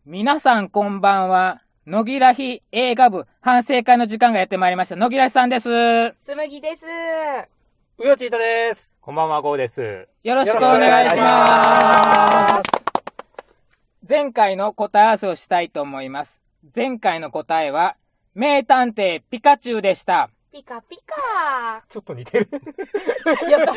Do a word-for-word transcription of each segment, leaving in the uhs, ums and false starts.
皆さんこんばんは。野木らひ映画部反省会の時間がやってまいりました。野木らひさんです。 つむぎです。 うよちいたです。 こんばんは、ゴーです。 よろしくお願いします。前回の答え合わせをしたいと思います。前回の答えは名探偵ピカチュウでした。 ピカピカ。 ちょっと似てる。 やった。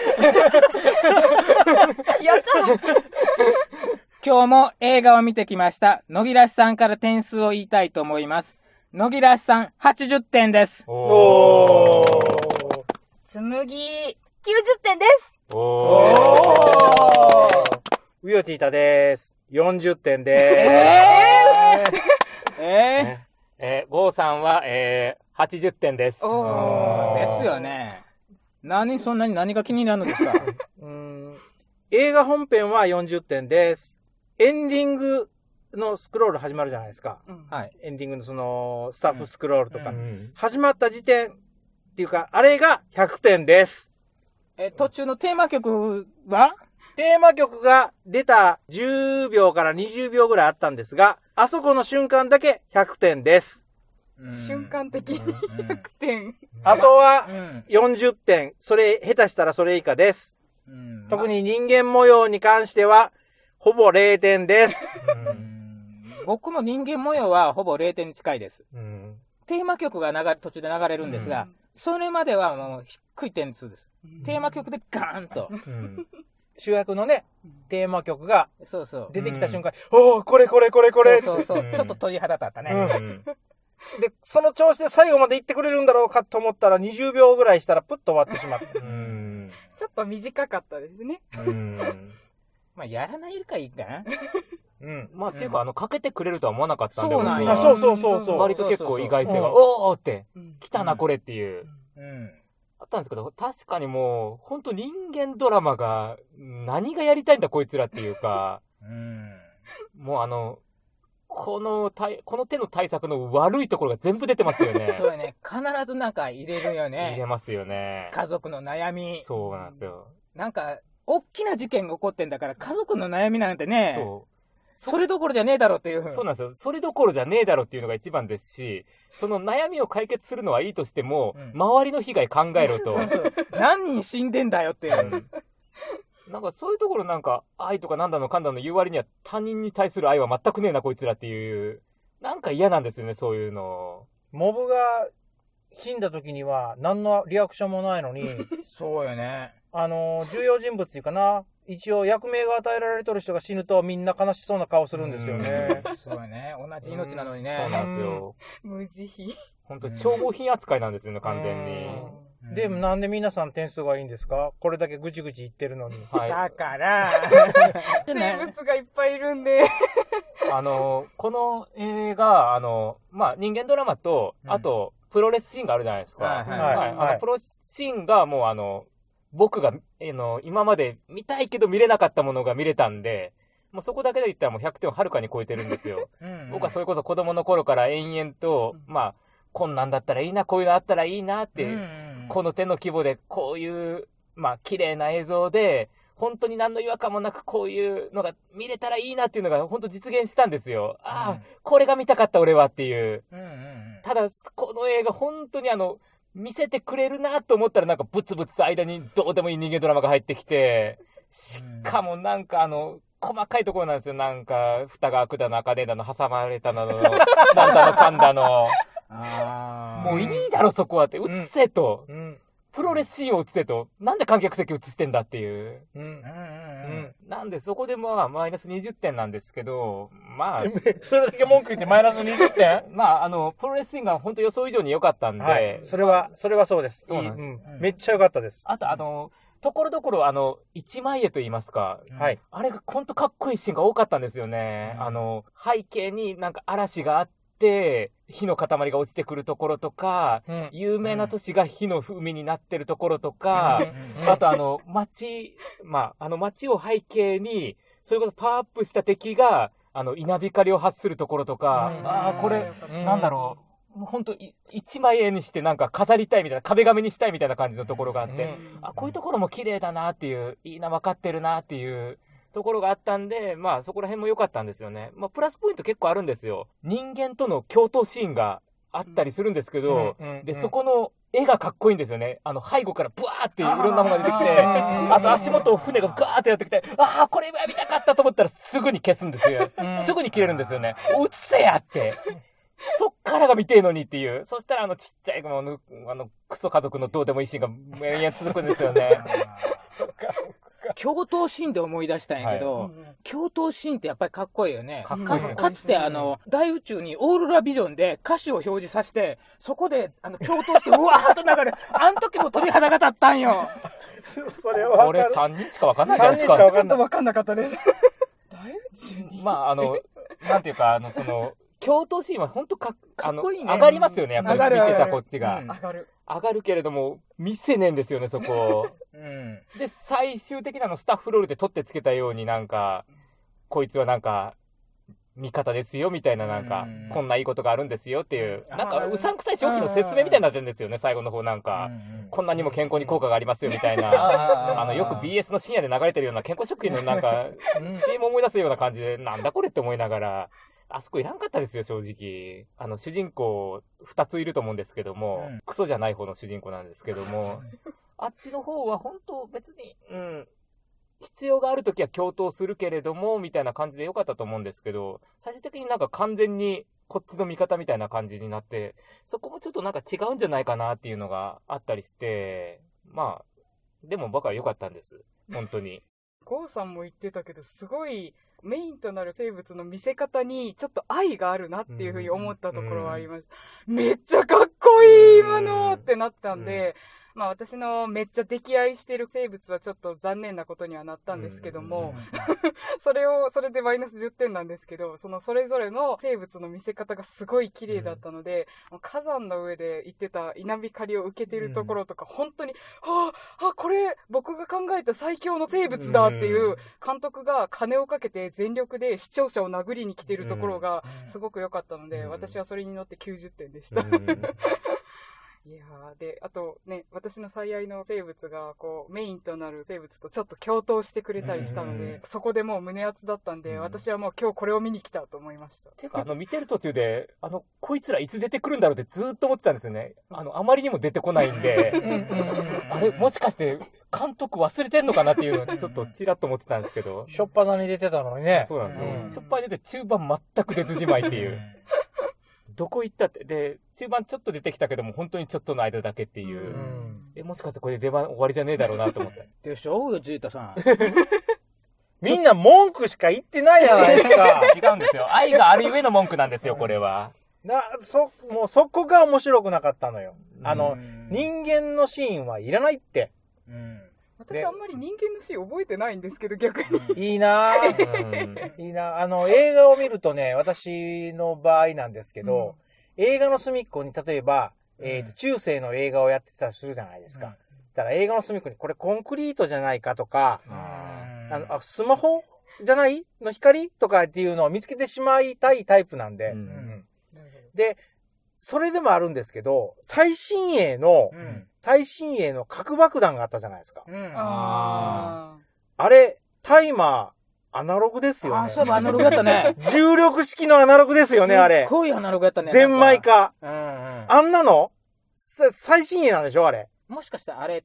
やった。 今日も映画を見てきました野木らしさんから点数を言いたいと思います。野木らしさんはちじゅってんです。 おー。 つむぎきゅうじゅってんです。 おー。うよちいたです。よんじゅってんでーす。 えー、えー、 えー、えー、ゴーさんは、えー、はちじゅってんです。 おー。ですよね。何、そんなに何が気になるのですか？ うーん、映画本編はよんじゅってんです。エンディングのスクロール始まるじゃないですか。 うん、はい。 エンディングのその、スタッフスクロールとか。 うんうん、 始まった時点っていうか、あれがひゃくてんです。 え、途中のテーマ曲は？ テーマ曲が出たじゅうびょうからにじゅうびょうぐらいあったんですが、あそこの瞬間だけひゃくてんです。 瞬間的にひゃくてん。 あとはよんじゅってん。それ、下手したらそれ以下です。うん、特に人間模様に関しては、ほぼれいてんです。 うん、僕も人間模様はほぼれいてんに近いです。うん、テーマ曲が流れ途中で流れるんですが、うん、それまではもう低い点数です。うん、テーマ曲でガーンと。うん、 主役のね、テーマ曲がそうそう出てきた瞬間、うん、おー、これこれこれこれ。 そうそうそう。ちょっと鳥肌立ったね。うんで、その調子で最後まで行ってくれるんだろうかと思ったらにじゅうびょうぐらいしたらプッと終わってしまった。うん、 ちょっと短かったですね。うん、 まあ、やらないよりかいいかな。 うん。まあ、っていうか、あの、かけてくれるとは思わなかったんで、 そうなんや。そうそうそうそう。 割と結構意外性が、おーって、来たな、これっていう。うん。あったんですけど、確かにもう、ほんと人間ドラマが、何がやりたいんだ、こいつらっていうか、うん。もうあの、この、この手の対策の悪いところが全部出てますよね。 そうよね。必ずなんか入れるよね。 入れますよね。 家族の悩み。 そうなんですよ。 なんか、大きな事件が起こってんだから、家族の悩みなんてね、そう。それどころじゃねえだろっていう。 そうなんですよ。それどころじゃねえだろっていうのが一番ですし、その悩みを解決するのはいいとしても、うん、周りの被害考えろと。 そうそう。何人死んでんだよっていう。うんなんかそういうところなんか愛とかなんだのかんだの言う割には他人に対する愛は全くねえなこいつらっていう、なんか嫌なんですよね、そういうの。 モブが死んだ時には何のリアクションもないのにそうよね。 あの重要人物っていうかな、一応役名が与えられとる人が死ぬとみんな悲しそうな顔するんですよね。 そうよね。同じ命なのにね。 そうなんですよ。 無慈悲。 本当消耗品扱いなんですよね、完全に。 でもなんで皆さん点数がいいんですか？これだけぐちぐち言ってるのに。 はい、だから生物がいっぱいいるんであのこの映画あのまあ人間ドラマと、うん、あとプロレスシーンがあるじゃないですか。はいはいはい、あのプロレスシーンがもうあの僕があの今まで見たいけど見れなかったものが見れたんで。もうそこだけで言ったらもうひゃくてんをはるかに超えてるんですよ。うん、うん、僕はそれこそ子供の頃から延々と、うん、まあこんなんだったらいいな、こういうのあったらいいなって、うんうんうん、この手の規模でこういう、まあ綺麗な映像で、本当に何の違和感もなくこういうのが見れたらいいなっていうのが本当実現したんですよ。うん、ああ、これが見たかった俺はっていう。うんうんうん、ただ、この映画本当にあの、見せてくれるなと思ったらなんかブツブツと間にどうでもいい人間ドラマが入ってきて、しかもなんかあの、細かいところなんですよ。なんか、蓋が開くだの、赤でだの、挟まれたの、なんだの、かんだの。あもういいだろ、そこはって。映せと、うん。プロレスシーンを映せと。なんで観客席映してんだっていう。うん。うんうんうん、なんで、そこでまあ、マイナスにじゅってんなんですけど、まあ。 それだけ文句言ってマイナスにじゅってんまあ、あの、プロレスシーンが本当予想以上に良かったんで。 はい。それは、それはそうです。そうなんです。いい、うん。めっちゃ良かったです。 あと、あの、ところどころ、あの、一枚絵と言いますか。はい。あれがほんとかっこいいシーンが多かったんですよね。うん、あの、背景になんか嵐があって、火の塊が落ちてくるところとか、うん、有名な都市が火の海になってるところとか、うん、あとあの、街、まあ、あの街を背景に、それこそパワーアップした敵が、あの、稲光を発するところとか、うん、ああ、これ、なんだろう。ほんと、一枚絵にしてなんか飾りたいみたいな、壁紙にしたいみたいな感じのところがあって、うん、あ、こういうところも綺麗だなっていう、いいな、分かってるなっていうところがあったんで、まあそこら辺も良かったんですよね。まあプラスポイント結構あるんですよ。人間との共闘シーンがあったりするんですけど、うんうんうん、で、そこの絵がかっこいいんですよね。あの背後からブワーっていろんなものが出てきて、あと足元を船がガーってやってきて、ああ、これ見たかったと思ったらすぐに消すんですよ。すぐに切れるんですよね。映せやって。そっからが見てえのにっていう。そしたらあのちっちゃい、あの、あのクソ家族のどうでもいいシーンが延々続くんですよね。そっかそっか。 共闘シーンで思い出したんやけど、はい、共闘シーンってやっぱりかっこいいよね。かっこいい、ね、か, かつてあの、大宇宙にオーロラビジョンで歌詞を表示させて、そこであの共闘してうわーっと流れる。あの時も鳥肌が立ったんよ。 それはこれさんにんしかわかんないじゃないですか。 ちょっとわかんなかったです。 大宇宙にまああの、なんていうか、あの、その、共闘シーンは本当かっ、あの、かっこいいね。上がりますよね、やっぱり見てたこっちが。 上がる。 上がるけれども、見せねえんですよね、そこ。うん、で、最終的なのスタッフロールで取ってつけたようになんか、こいつはなんか、味方ですよ、みたいななんか、うん、こんないいことがあるんですよっていう、なんかうさんくさい商品の説明みたいになってるんですよね、最後の方なんか、うん、こんなにも健康に効果がありますよ、みたいな、あの、よく ビーエス の深夜で流れてるような健康食品のなんか、シーンも思い出すような感じで、なんだこれって思いながら、あそこいらんかったですよ、正直。あの、主人公、二ついると思うんですけども、うん、クソじゃない方の主人公なんですけども、あっちの方は本当別に、うん、必要があるときは共闘するけれども、みたいな感じでよかったと思うんですけど、最終的になんか完全にこっちの味方みたいな感じになって、そこもちょっとなんか違うんじゃないかなっていうのがあったりして、まあ、でも僕は良かったんです。本当に。 ゴーさんも言ってたけど、すごい、メインとなる生物の見せ方にちょっと愛があるなっていうふうに思ったところはあります。うん、めっちゃかっこいい今のってなったんで、うん、まあ私のめっちゃ溺愛してる生物はちょっと残念なことにはなったんですけども、それを、それでマイナスじゅってんなんですけど、そのそれぞれの生物の見せ方がすごい綺麗だったので、うん、火山の上で言ってた稲光を受けてるところとか、本当に、はあ、あ、これ僕が考えた最強の生物だっていう監督が金をかけて全力で視聴者を殴りに来てるところがすごく良かったので、うん、私はそれに乗ってきゅうじゅってんでした。うんいやー、で、あとね、私の最愛の生物が、こう、メインとなる生物とちょっと共闘してくれたりしたので、うん、そこでもう胸熱だったんで、うん、私はもう今日これを見に来たと思いました。 ていうか、あの、見てる途中で、あの、こいつらいつ出てくるんだろうってずーっと思ってたんですよね。あの、あまりにも出てこないんで、あれ、もしかして、監督忘れてんのかなっていうのをちょっとちらっと思ってたんですけど。 しょっぱなに出てたのにね。 そうなんですよ。うん、しょっぱなに出て中盤全く出ずじまいっていう。どこ行ったって、で、中盤ちょっと出てきたけども、本当にちょっとの間だけっていう。うん、え、もしかしてこれで出番終わりじゃねえだろうなと思って。 でしょうよ、ジータさん。 みんな文句しか言ってないじゃないですか。 違うんですよ。愛があるゆえの文句なんですよ、これは。 な、そ、もうそこが面白くなかったのよ。あの、人間のシーンはいらないって。 うん、私あんまり人間のシーン覚えてないんですけど、逆に。 いいなぁ。いいなぁ。あの、映画を見るとね、私の場合なんですけど、うん、映画の隅っこに、例えば、えっと、中世の映画をやってたりするじゃないですか。うん、だから映画の隅っこに、これコンクリートじゃないかとか、うん、あのあスマホじゃないの光とかっていうのを見つけてしまいたいタイプなんで。うんうん、で、それでもあるんですけど、最新鋭の、うん、最新鋭の核爆弾があったじゃないですか。うん、あ, あれ、タイマー、アナログですよね。 あ、そういえばアナログだったね。 重力式のアナログですよね、あれ。 すっごいアナログだったね。 ゼンマイ化。うんうん、あんなの最新鋭なんでしょ、あれ。 もしかしてあれって、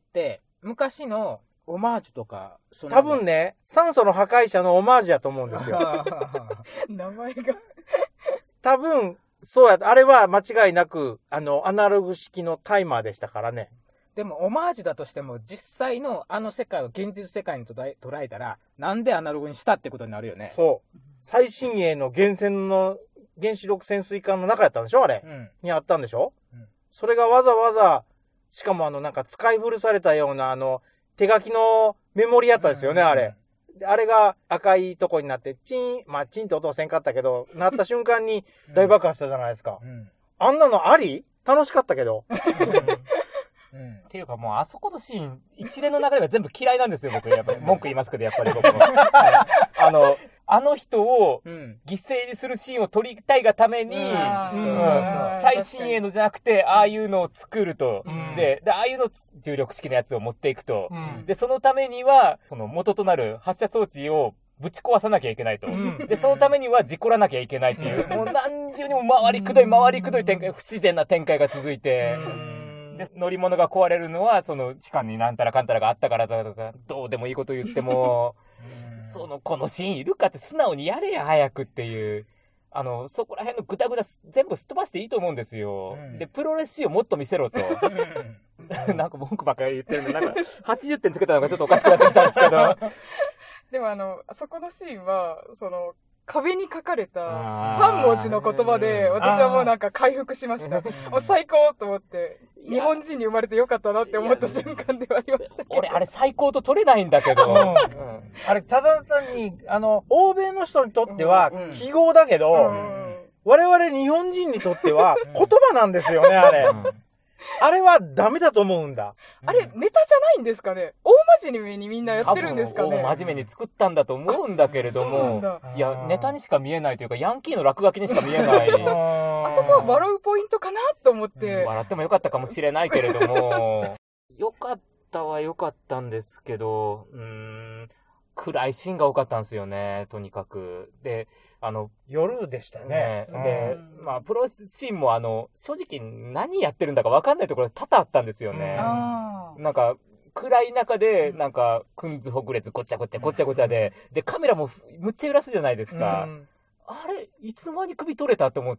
昔のオマージュとか、 その多分ね、酸素の破壊者のオマージュやと思うんですよ。 名前が。 多分、そうや、あれは間違いなく、あの、アナログ式のタイマーでしたからね。 でも、オマージュだとしても、実際のあの世界を現実世界に捉えたら、なんでアナログにしたってことになるよね。 そう。最新鋭の原潜の、原子力潜水艦の中やったんでしょあれ、うん。にあったんでしょ、うん、それがわざわざ、しかもあの、なんか使い古されたような、あの、手書きのメモリやったですよね、うん、あれ。で、あれが赤いとこになって、チン、まあ、チンって音はせんかったけど、なった瞬間に大爆発したじゃないですか。うんうん、あんなのあり楽しかったけど。 うん、っていうかもう、あそこのシーン、一連の流れが全部嫌いなんですよ、僕。やっぱり文句言いますけど、やっぱり僕も。はい、あの、あの人を犠牲にするシーンを撮りたいがために、最新鋭のじゃなくて、ああいうのを作ると。うん、で、で、ああいうの重力式のやつを持っていくと。うん、で、そのためには、その元となる発射装置をぶち壊さなきゃいけないと。で、そのためには事故らなきゃいけないっていう、もう何重にも回りくどい回りくどい展開、不自然な展開が続いて、で、乗り物が壊れるのは、その、地下になんたらかんたらがあったからだとか、どうでもいいこと言っても、その、このシーンいるかって素直にやれや、早くっていう。あの、そこら辺のグダグダ全部すっ飛ばしていいと思うんですよ。うん、で、プロレスシーンをもっと見せろと。なんか文句ばっかり言ってるんで、なんかはちじゅってんつけたのがちょっとおかしくなってきたんですけど。 でもあの、そこのシーンは、その、壁に書かれたさん文字の言葉で、私はもうなんか回復しました。もう最高と思って、日本人に生まれてよかったなって思った瞬間ではありましたけど。 俺、あれ最高と取れないんだけど。うん、 あれ、ただ単に、あの、欧米の人にとっては記号だけど、うんうん、我々日本人にとっては言葉なんですよね、あれ。うんあれはダメだと思うんだ。 あれ、ネタじゃないんですかね？大真面目にみんなやってるんですかね？ 大真面目に作ったんだと思うんだけれども、いや、ネタにしか見えないというか、ヤンキーの落書きにしか見えない。 あそこは笑うポイントかなと思って、 うん。笑ってもよかったかもしれないけれども、よかったはよかったんですけど、うーん、暗いシーンが多かったんですよね、とにかく。で、あの、 夜でしたね。 ねで、うん、まあ、プロレスシーンもあの、正直何やってるんだか分かんないところが多々あったんですよね。うん、なんか、暗い中で、なんか、くんずほぐれつごちゃごちゃごちゃごちゃで、で、カメラもむっちゃ揺らすじゃないですか。うん、あれ、いつまに首取れたと思って、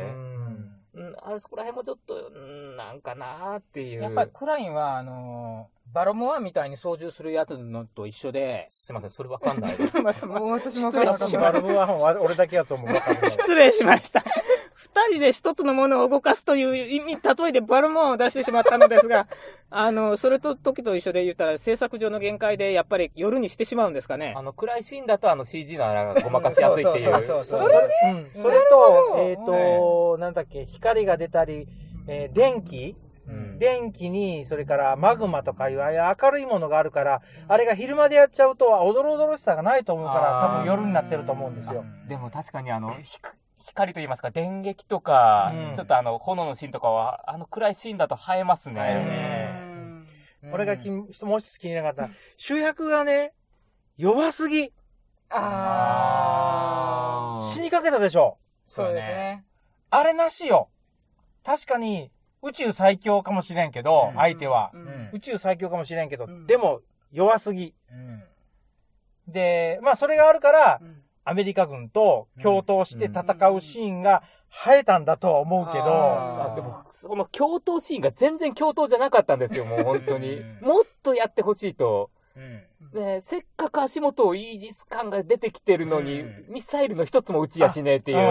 うん、あそこら辺もちょっと、うん、なんかなーっていう。 やっぱりクラインは、あのー、バロモアみたいに操縦するやつのと一緒で。 すいません、それわかんないです。 もう私もわかんない。 バロモアは俺だけやと思う。 失礼しました。二人で一つのものを動かすという意味、例えでバロモアを出してしまったのですが、あの、それと時と一緒で言ったら制作上の限界でやっぱり夜にしてしまうんですかね。 あの、暗いシーンだとあの シージー の穴がごまかしやすいっていう。 そうそうそうそう。それね。それと、えっと、なんだっけ、光が出たり、えー、電気うん、電気に、それからマグマとかいうああいう明るいものがあるから、あれが昼間でやっちゃうと、おどろおどろしさがないと思うから、多分夜になってると思うんですよ。 でも確かにあの、光と言いますか、電撃とか、うん、ちょっとあの、炎のシーンとかは、あの暗いシーンだと映えますね。映えるね。うん、俺がきもう一つ気になかった。主役がね、弱すぎ。あー。死にかけたでしょ。 そうですね。 あれなしよ。確かに、宇宙最強かもしれんけど、うん、相手は、うん。宇宙最強かもしれんけど、うん、でも弱すぎ、うん。で、まあそれがあるから、うん、アメリカ軍と共闘して戦うシーンが生えたんだとは思うけど、 ああでもその共闘シーンが全然共闘じゃなかったんですよ、もう本当に。もっとやってほしいと。うんね、せっかく足元をイージス艦が出てきてるのに、うん、ミサイルの一つも撃ちやしねえっていう。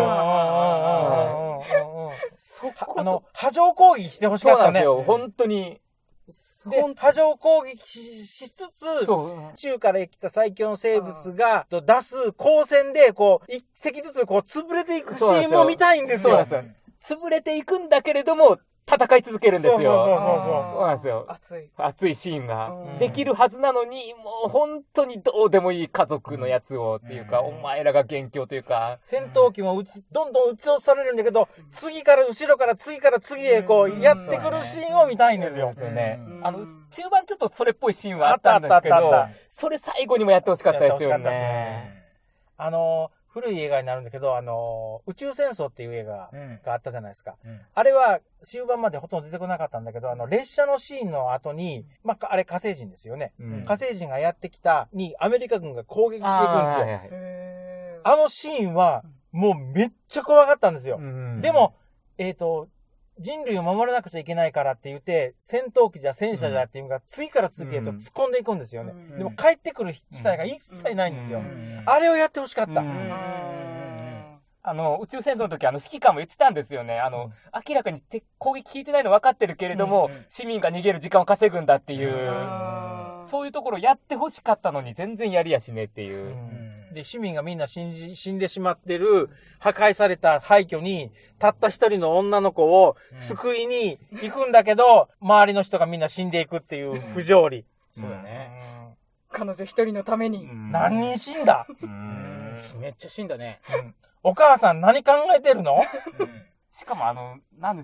そこあの、波状攻撃してほしかったね。 そうなんですよ、本当に。 で、波状攻撃 し, しつつ、宇宙から来た最強の生物が出す光線で、こう、一隻ずつこう、潰れていくシーンも見たいんですよ。 そうなんですよ。潰れていくんだけれども、戦い続けるんですよ。そうそうそうそう。そうなんですよ。熱い。熱いシーンが。できるはずなのに、もう本当にどうでもいい家族のやつをっていうか、うん、お前らが元凶というか。 戦闘機も撃つ、どんどん撃ち落とされるんだけど、次から後ろから次から次へこう、やってくるシーンを見たいんですよ。 そうですよね。あの、中盤ちょっとそれっぽいシーンはあったんですけど、それ最後にもやってほしかったですよね。 あの、古い映画になるんだけど、あの、宇宙戦争っていう映画があったじゃないですか。うんうん、あれは終盤までほとんど出てこなかったんだけど、あの、列車のシーンの後に、まあ、あれ火星人ですよね。うん、火星人がやってきたにアメリカ軍が攻撃していくんですよ。あ, あのシーンは、もうめっちゃ怖かったんですよ。うん、でも、えっと、人類を守らなくちゃいけないからって言って、戦闘機じゃ戦車じゃっていうのが次から次へと突っ込んでいくんですよね。うん、でも帰ってくる機体が一切ないんですよ。うん、あれをやってほしかった。うん、 あの、宇宙戦争の時、あの、指揮官も言ってたんですよね。あの、うん、明らかに攻撃効いてないの分かってるけれども、うんうん、市民が逃げる時間を稼ぐんだっていう、そういうところやってほしかったのに全然やりやしねえっていう。うんで、市民がみんな死んじ、死んでしまってる、破壊された廃墟に、たった一人の女の子を救いに行くんだけど、うん、周りの人がみんな死んでいくっていう不条理。 そうだね。 彼女一人のために。 何人死んだうんめっちゃ死んだね。 うん、お母さん何考えてるの、 うん、しかもあの、なんでしょう。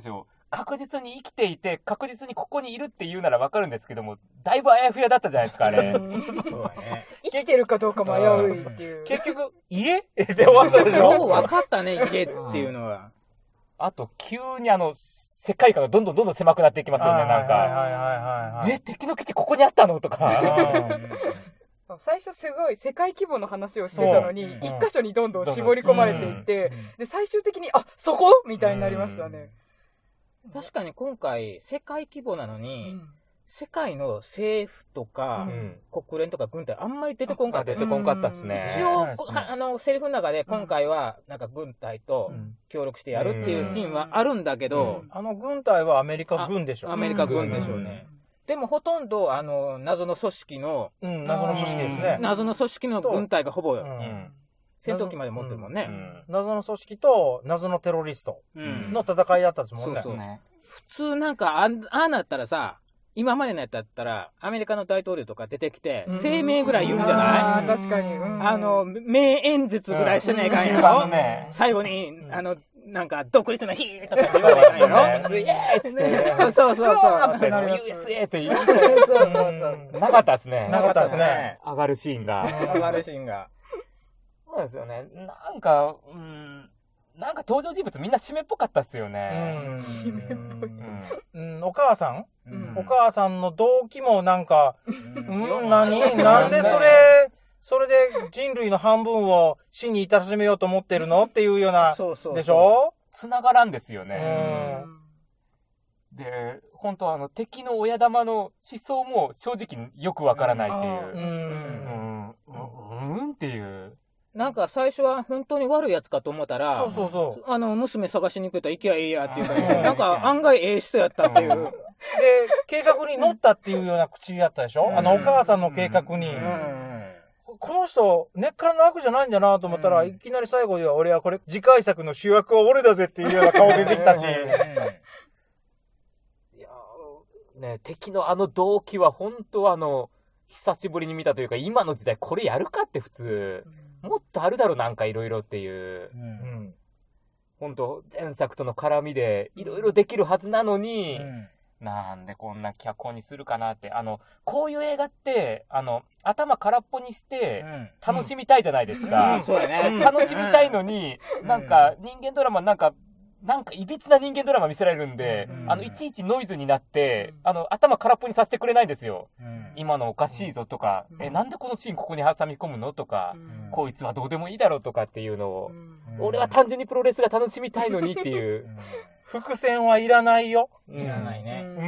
確実に生きていて、確実にここにいるって言うならわかるんですけども、だいぶあやふやだったじゃないですか、あれ。 生きてるかどうかも危ういっていう。 結局、家で終わったでしょ。 もう分かったね、家っていうのは。 あと、急にあの、世界観がどんどんどんどん狭くなっていきますよね、なんか。 はいはいはいはい。 え、敵の基地ここにあったのとか。 最初すごい世界規模の話をしてたのに、一箇所にどんどん絞り込まれていって、で、最終的に、あ、そこみたいになりましたね。 確かに今回、世界規模なのに、世界の政府とか、国連とか軍隊あんまり出てこんかった。 出てこんかったっすね。 一応、あの、セリフの中で今回は、なんか軍隊と協力してやるっていうシーンはあるんだけど、 あの軍隊はアメリカ軍でしょ。 アメリカ軍でしょうね。でもほとんど、あの、謎の組織の、 うん、謎の組織ですね。 謎の組織の軍隊がほぼ、戦闘機まで持ってるもんね。 謎の組織と謎のテロリストの戦いだったんですもんね。 そうそう。普通なんか、ああなったらさ、今までのやったら、アメリカの大統領とか出てきて、声明ぐらい言うんじゃない？ ああ、確かに。 あの、名演説ぐらいしてないかんやろ？最後に、あの、なんか、独立の日とかって言わないかんやろ？イエーイって。そうそうそう。ユーエスエー って言う。そうそうそう。 なかったですね。 なかったですね。 上がるシーンが。 上がるシーンが。 そうですよね。なんか、うん、なんか登場人物みんな締めっぽかったっすよね。 締めっぽい。 うん、お母さんお母さんの動機もなんか、うん、何なんでそれ、それで人類の半分を死に至らしめようと思ってるのっていうような、でしょ？ 繋がらんですよね。で、本当あの、敵の親玉の思想も正直よくわからないっていう。うん、うん、うんっていう。 なんか最初は本当に悪いやつかと思ったら、 そうそうそう。 あの、娘探しに行くと行きゃいいやっていう感じで、なんか案外ええ人やったっていう。で、 計画に乗ったっていうような口やったでしょ？あの、お母さんの計画に。この人、根っからの悪じゃないんだなと思ったら、いきなり最後では俺はこれ、次回作の主役は俺だぜっていうような顔出てきたし。いやね、敵のあの動機は本当あの、久しぶりに見たというか、今の時代これやるかって普通。もっとあるだろ、なんかいろいろっていう。うん。ほんと、前作との絡みでいろいろできるはずなのに、うん、なんでこんな脚本にするかなって。あの、こういう映画って、あの、頭空っぽにして、楽しみたいじゃないですか。 そうだね。 楽しみたいのに、うん、なんか、人間ドラマなんか、なんか、いびつな人間ドラマ見せられるんで、うん、あの、いちいちノイズになって、うん、あの、頭空っぽにさせてくれないんですよ。うん、今のおかしいぞとか、うん、え、なんでこのシーンここに挟み込むのとか、うん、こいつはどうでもいいだろうとかっていうのを、うん、俺は単純にプロレスが楽しみたいのにっていう。うん、 伏線はいらないよ。 いらないね。うん。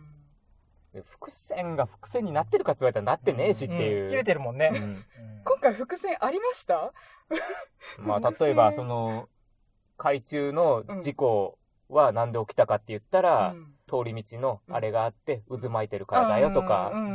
伏線が伏線になってるかって言われたらなってねえしっていう。 うん、切れてるもんね。うん、 今回伏線ありました？ まあ、例えば、その、海中の事故はなんで起きたかって言ったら、うん、通り道のあれがあって渦巻いてるからだよとか、うん、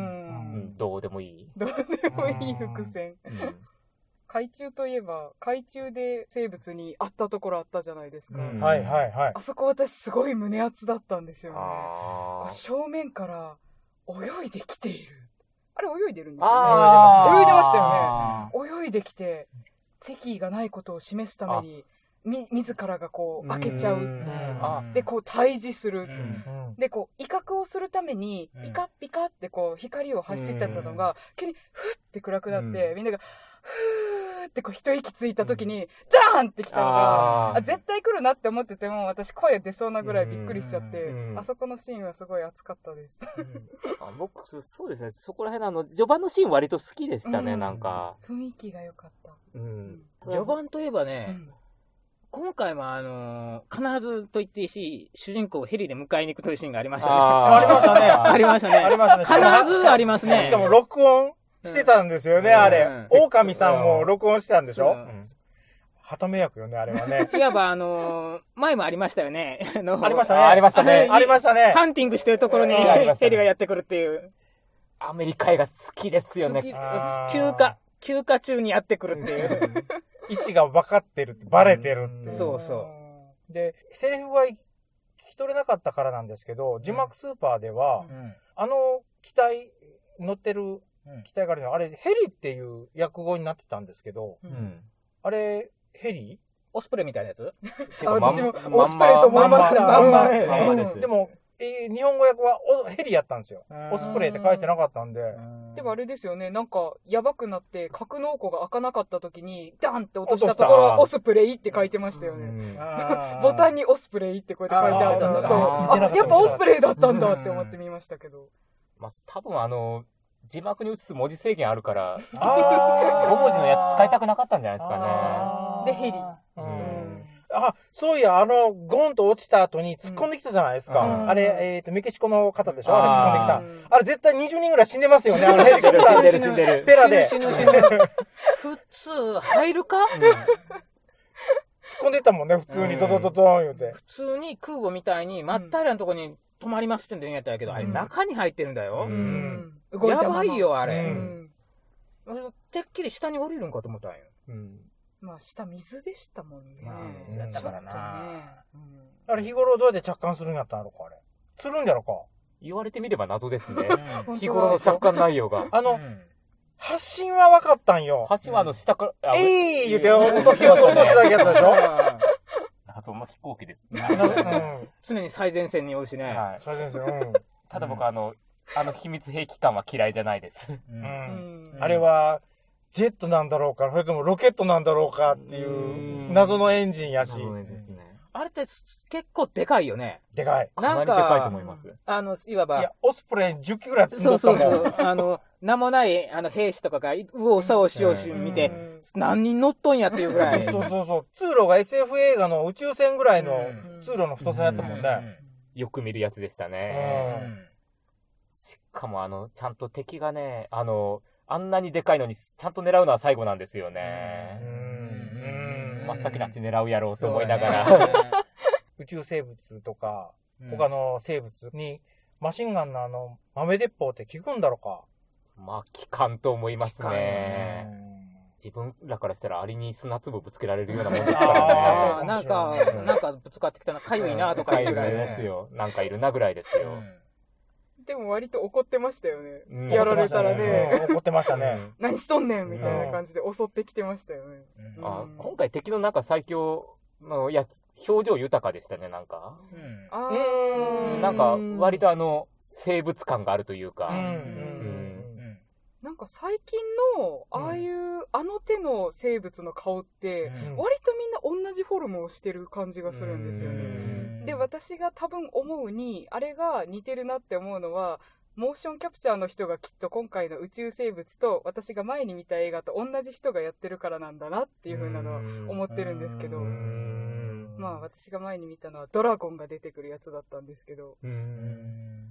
どうでもいい。 どうでもいい伏線。うん、海中といえば、海中で生物に会ったところあったじゃないですか。 はいはいはい。 あそこ私すごい胸熱だったんですよね。正面から泳いできている。あれ泳いでるんですよね。泳いでましたよね。泳いできて、敵意がないことを示すために、み、自らがこう、開けちゃう。うで、こう、対峙する。で、こう、威嚇をするために、ピカッピカってこう、光を発してたのが、急に、ふって暗くなって、みんなが、ふーってこう、一息ついた時に、ダーンってきたのが、あ、絶対来るなって思ってても、私声出そうなぐらいびっくりしちゃって、あそこのシーンはすごい熱かったです。 あ、僕、そうですね、そこら辺のあの、序盤のシーン割と好きでしたね、なんか。 雰囲気が良かった。 うん。序盤といえばね、今回もあのー、必ずと言っていいし、主人公をヘリで迎えに行くというシーンがありましたね。 ありましたね。 ありましたね。 ありましたね。 必ずありますね。 しかも録音してたんですよね、あれ。狼さんも録音してたんでしょ？鳩迷惑よね、あれはね。 いわばあのー、前もありましたよね。 ありましたね。 ありましたね。 ありましたね。 ハンティングしてるところにヘリがやってくるっていう。 アメリカ映画好きですよね。 休暇、休暇中にやってくるっていう。 位置が分かってるって、バレてるって。 そうそう。 で、セリフは聞き取れなかったからなんですけど、字幕スーパーでは、うん、あの機体、乗ってる機体があるのは、あれ、ヘリっていう訳語になってたんですけど、うん、あれ、ヘリオスプレイみたいなやつあ、私もオスプレイと思いました。 まんまうんまんまうんです。でも、えー日本語訳はおヘリやったんですよ。オスプレイって書いてなかったんで。 でもあれですよね、なんか、やばくなって、格納庫が開かなかった時に、ダンって落としたところ、オスプレイって書いてましたよね。ボタンにオスプレイってこうやって書いてあったんだ。そう。あ、やっぱオスプレイだったんだって思って見ましたけど。 まあ、多分あの、字幕に映す文字制限あるから、ご文字のやつ使いたくなかったんじゃないですかね。で、ヘリ。 あ、そういや、あの、ゴンと落ちた後に突っ込んできたじゃないですか。うん、あれ、えっ、ー、と、メキシコの方でしょ、あれ突っ込んできた。あれ絶対にじゅうにんぐらい死んでますよね、あのヘリコプター。 死んでる死んでる。 ペラで。 死ぬ死ぬ死ぬ。普通、入るか、うん、 突っ込んでたもんね、普通にドドドドーン言うて。 普通に空母みたいに真っ平らのとこに止まりますって言うんやったんやけど、うん、あれ中に入ってるんだよ。うん、やばいよ、あれ。うんうん、てっきり下に降りるんかと思ったんよ。うんまあ、下水でしたもんね。まあ、だからな、ねうん。あれ、日頃どうやって着艦するんやったんやろか、あれ。するんやろか。 言われてみれば謎ですね。日頃の着艦内容が。 あの、うん、発信は分かったんよ。 発信はあの、下から、 えい、ー言うて、落とすだけやったでしょ謎の飛行機ですね。うん、常に最前線におるしね。はい、 最前線、うん。 ただ僕、あの、あの秘密兵器艦は嫌いじゃないです。 うんうん、あれは、ジェットなんだろうか、それともロケットなんだろうかっていう謎のエンジンやし。 あれって結構でかいよね。 でかい。 かなりでかいと思います。 あの、いわば。いや、 オスプレイじゅっきぐらい積んどったもん。 そうそうそう。あの、名もない、あの、兵士とかが、うおさおしようし見て、何人乗っとんやっていうぐらい。 そうそうそう。通路が エスエフ 映画の宇宙船ぐらいの通路の太さやったもんね。 よく見るやつでしたね。しかも、あの、ちゃんと敵がね、あの、あんなにでかいのに、ちゃんと狙うのは最後なんですよね。うん。真っ先にあっち狙うやろうと思いながら。ね、 宇宙生物とか、他の生物に、マシンガンのあの、豆鉄砲って効くんだろうか。 まあ、効かんと思いますね。自分らからしたらアリに砂粒ぶつけられるようなもんですからね。 そう、なんか、なんかぶつかってきたな、かゆいなとかいうぐらいですよ。なんかいるなぐらいですよ。 でも割と怒ってましたよね。うん、やられたらね。 怒ってましたね。 何しとんねんみたいな感じで襲ってきてましたよね。 うん、あ今回敵の中最強のやつ、表情豊かでしたね、なんか。うん、あーなんか割とあの、生物感があるというか。うんうんなんか最近の、ああいう、あの手の生物の顔って、割とみんな同じフォルムをしてる感じがするんですよね。で、私が多分思うに、あれが似てるなって思うのは、モーションキャプチャーの人がきっと今回の宇宙生物と、私が前に見た映画と同じ人がやってるからなんだなっていう風なのは思ってるんですけど、まあ私が前に見たのはドラゴンが出てくるやつだったんですけど、うーん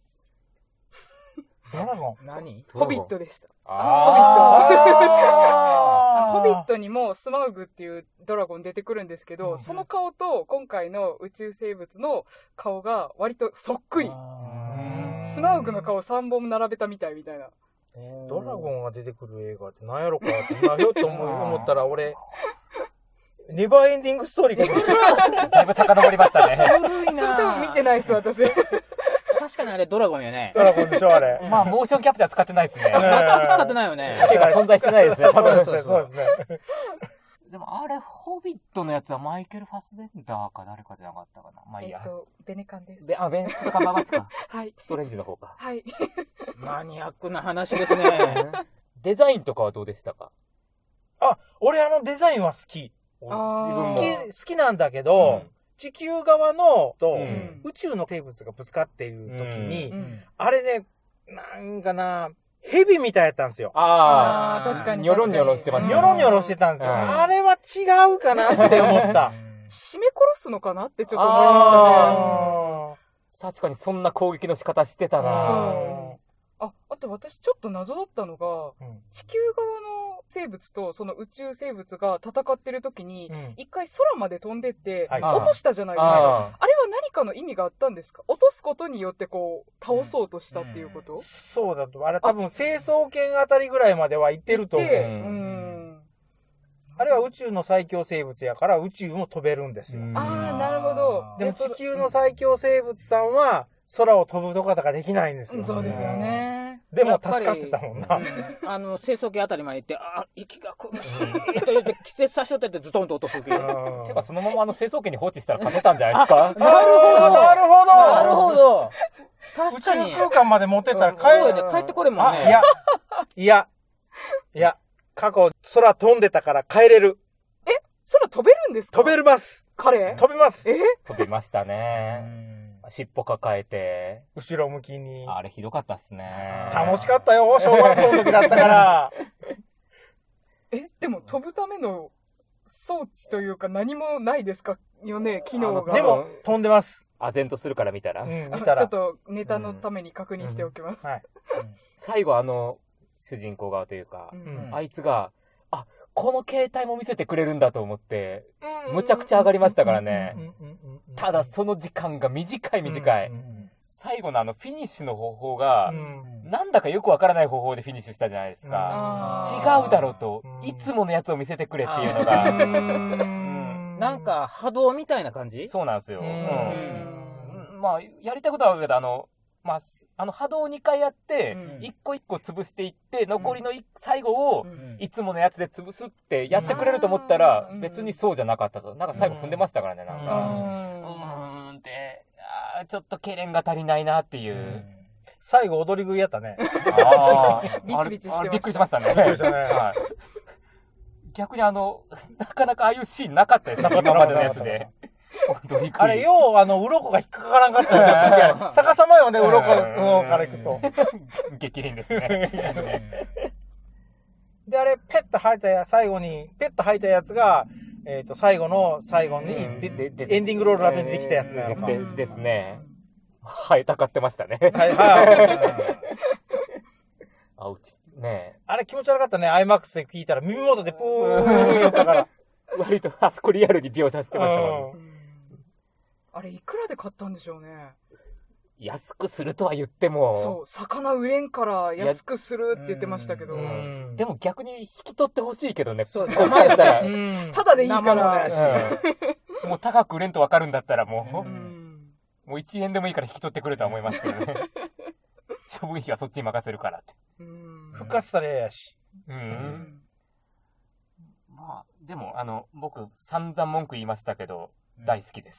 ドラゴン何ホビットでした。ああホビット。ホビットにもスマウグっていうドラゴン出てくるんですけど、うん、その顔と今回の宇宙生物の顔が割とそっくり。スマウグの顔さんぼん並べたみたいみたいな。 ドラゴンが出てくる映画って何やろかって今ひょっと思ったら俺、ネバーエンディングストーリーが出てくる。 だいぶ遡りましたね。 古いな。それ多分見てないです、私。 確かにあれドラゴンよね。 ドラゴンでしょ、あれ。 まあ、モーションキャプチャー使ってないですね。 使ってないよね。 手が存在してないですね。 多分そうですね。そうですね。 でも、あれ、ホビットのやつはマイケル・ファスベンダーか誰かじゃなかったかな。まあいいや。 えっと、ベネカンです。 で、あ、ベネカンババッチか。 はい。 ストレンジの方か。 はい。 マニアックな話ですね。 デザインとかはどうでしたか？ あ、俺あのデザインは好き。好き、好きなんだけど、うん地球側のと、うん、宇宙の生物がぶつかっている時に、うん、あれね、なんかな、蛇みたいやったんですよ。 ああ、確かに。 ニョロニョロしてます。 ニョロニョロしてたんですよ。あれは違うかなって思った。 締め殺すのかなってちょっと思いましたね。 確かにそんな攻撃の仕方してたな。 そう。あ、あと私ちょっと謎だったのが、うん、地球側の生物とその宇宙生物が戦ってる時に、うん、一回空まで飛んでって、はい、落としたじゃないですか。あ, あれは何かの意味があったんですか？落とすことによってこう、倒そうとしたっていうこと？うん、 そうだと。あれ多分成層圏あたりぐらいまでは行ってると思う。うん、あれは宇宙の最強生物やから宇宙も飛べるんですよ。 ああ、なるほど。 でも地球の最強生物さんは、空を飛ぶとかとかできないんですよ、 うん。そうですよね。 でも助かってたもんな。 うん、あの、清掃機あたりまで行って、あ、息が苦しいと言って、季節さしとってってズトンと落とすっていう。 てか、そのままあの清掃機に放置したら勝てたんじゃないですか。 なるほど、なるほど。 なるほど。確かに。 宇宙空間まで持ってったら帰る、うん、帰ってこれもんね。 いや、いや、いや、過去空飛んでたから帰れる。 え、空飛べるんですか？ 飛べるます。 彼？ 飛べます。 え？ 飛びましたね。尻尾抱えて。 後ろ向きに。 あれひどかったっすね。 楽しかったよ、小学校の時だったから。 え、でも飛ぶための装置というか何もないですかよね、機能が。 でも、飛んでます。 唖然とするから見たら。 うん、見たら。 ちょっとネタのために確認しておきます。 はい。 最後あの、主人公側というか、うん、あいつが、あ、この携帯も見せてくれるんだと思って、むちゃくちゃ上がりましたからね。ただその時間が短い短い。最後のあのフィニッシュの方法が、なんだかよくわからない方法でフィニッシュしたじゃないですか。違うだろうと、いつものやつを見せてくれっていうのが。 なんか波動みたいな感じ？ そうなんですよ。うん、まあ、やりたいことはあるけど、あの、まあ、あの波動をにかいやって、一個一個潰していって、残りの最後をいつものやつで潰すってやってくれると思ったら、別にそうじゃなかったと。なんか最後踏んでましたからね、なんか。うーん、で、あちょっとケレンが足りないなっていう。 最後踊り食いやったね。 ああ、 ビチビチしてました。 びっくりしましたね。 びっくりしたね。 はい。逆にあの、なかなかああいうシーンなかったです、今までのやつで。 あれ、よう、あの、鱗が引っかからんかったよね。逆さまよね、鱗からいくと。 激変ですね。 で、あれ、ペット吐いたや、最後に、ペット吐いたやつが、えっと、最後の、最後に、エンディングロール当ててできたやつなのか。 ですね。生えたかってましたね。 はいはい。 あ、うち、ねあれ気持ち悪かったね、アイマックス で聞いたら、耳元でプーン言ったから。 割とあそこリアルに描写してましたもんね。 あれいくらで買ったんでしょうね。 安くするとは言っても。 そう、魚売れんから安くするって言ってましたけど。 でも逆に引き取ってほしいけどね。 そう、 ただでいいから。 もう高く売れんとわかるんだったらもう、もういちえんでもいいから引き取ってくれとは思いますけどね。処分費はそっちに任せるからって。 復活されやし。 うん。まあ、でも、あの、僕、散々文句言いましたけど、大好きです。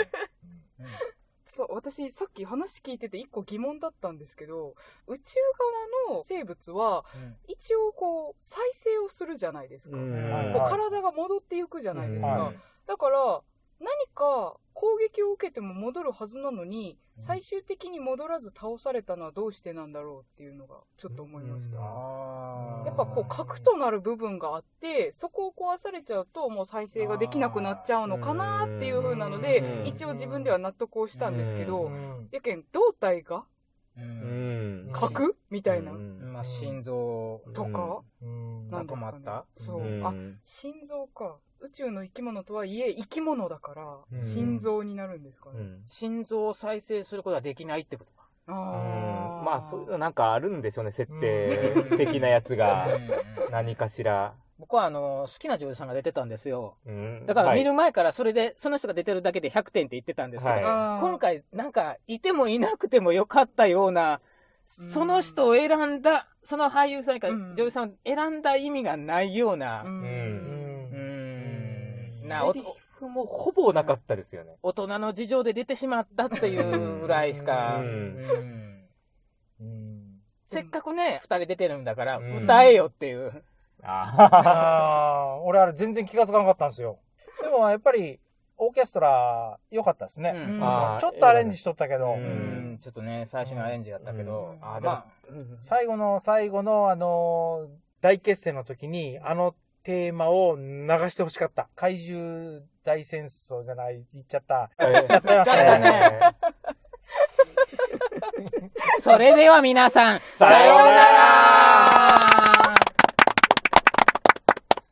そう、私、さっき話聞いてて一個疑問だったんですけど、宇宙側の生物は、一応こう、再生をするじゃないですか。こう体が戻っていくじゃないですか。だから、何か攻撃を受けても戻るはずなのに、最終的に戻らず倒されたのはどうしてなんだろうっていうのがちょっと思いました。やっぱこう核となる部分があって、そこを壊されちゃうともう再生ができなくなっちゃうのかなっていう風なので、一応自分では納得をしたんですけど、やけん胴体が核みたいな。 まあ心臓とかなんですかね。 そう。あ、心臓か。宇宙の生き物とはいえ生き物だから心臓になるんですかね。うん、 心臓を再生することはできないってことか。 あまあそういうのなんかあるんでしょうね、設定的なやつが何かしら。 僕はあの好きな女優さんが出てたんですよ。うん、だから見る前からそれでその人が出てるだけでひゃくてんって言ってたんですけど、はい、今回なんかいてもいなくてもよかったような。その人を選んだ、その俳優さんか女優さんを選んだ意味がないような。うんうんな、セリフもほぼなかったですよね。 大人の事情で出てしまったっていうぐらいしか。せっかくね、二人出てるんだから、歌えよっていう。 ああ、俺あれ全然気がつかなかったんですよ。でもやっぱり、オーケストラ良かったですね。うん、ちょっとアレンジしとったけど。うん、 ちょっとね、最初のアレンジだったけど。 あまあ、最後の最後のあの、大決戦の時に、あのテーマを流してほしかった。怪獣大戦争じゃない、言っちゃった。言っちゃったよね。 それでは皆さん、 さようなら。